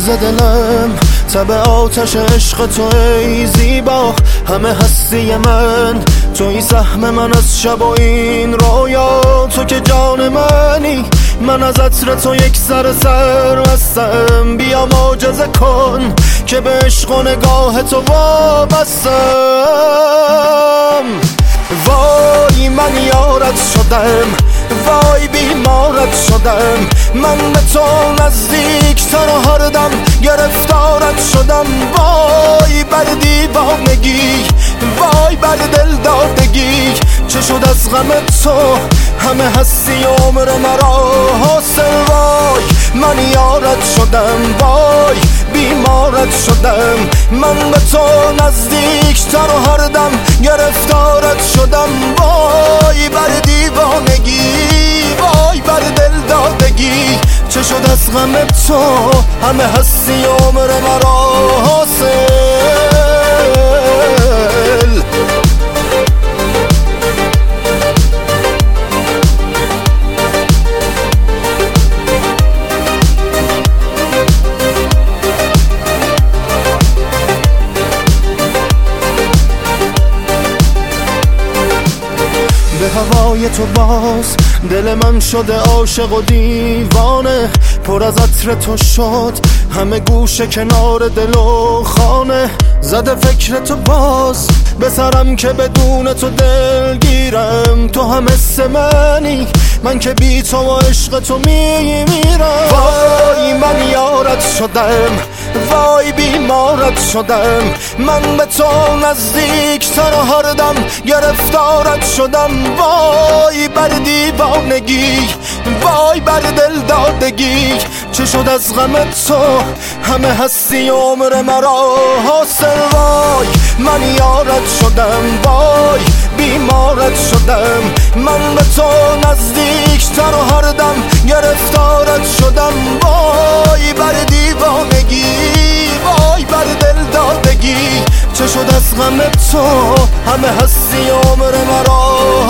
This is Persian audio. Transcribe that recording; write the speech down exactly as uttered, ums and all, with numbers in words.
ز دلم، تب آتش عشق تو ای زیبا. همه هستی من توی سهم من از شب و این رویا. تو که جان منی، من از عطر تو یک سر سر هستم. بیا معجزه کن که به عشق و نگاه تو وابستم. وای من یارت شدم، وای بیمارت شدم. من به تو نزدیکتر و هر دم گرفتارت شدم. وای بر دیوانگی، وای بر دل دادگی. چه شد از غم تو همه هستی عمر مرا حاصل. وای من یارت شدم، وای بیمارت شدم. من به تو نزدیکتر و هر دم گرفتارت شدم. وای بر دیوانگی، وای بر دل دادگی. چه شد از غم تو همه هستی عمر مرا حاصل. به هوای تو باز دل من شده عاشق و دیوانه. پر از عطر تو شد همه گوشه کنار دل و خانه. زده فکر تو باز به سرم که بدون تو دلگیرم. تو هم حس منی، من که بی تو و عشق تو میمیرم. وای من یارت شدم، وای بیمارت شدم. من به تو نزدیکتر و هر دم گرفتارت شدم. وای بر دیوانگی، وای بر دل دادگی. چه شد از غم تو همه هستی عمر مرا حاصل. وای من یارت شدم، وای بیمارت شدم. من به تو نزدیکتر و هر دم گرفتارت شدم. وای بر دیوانگی، وای بر دل دادگی. چه شد از غم تو همه هستی عمر مرا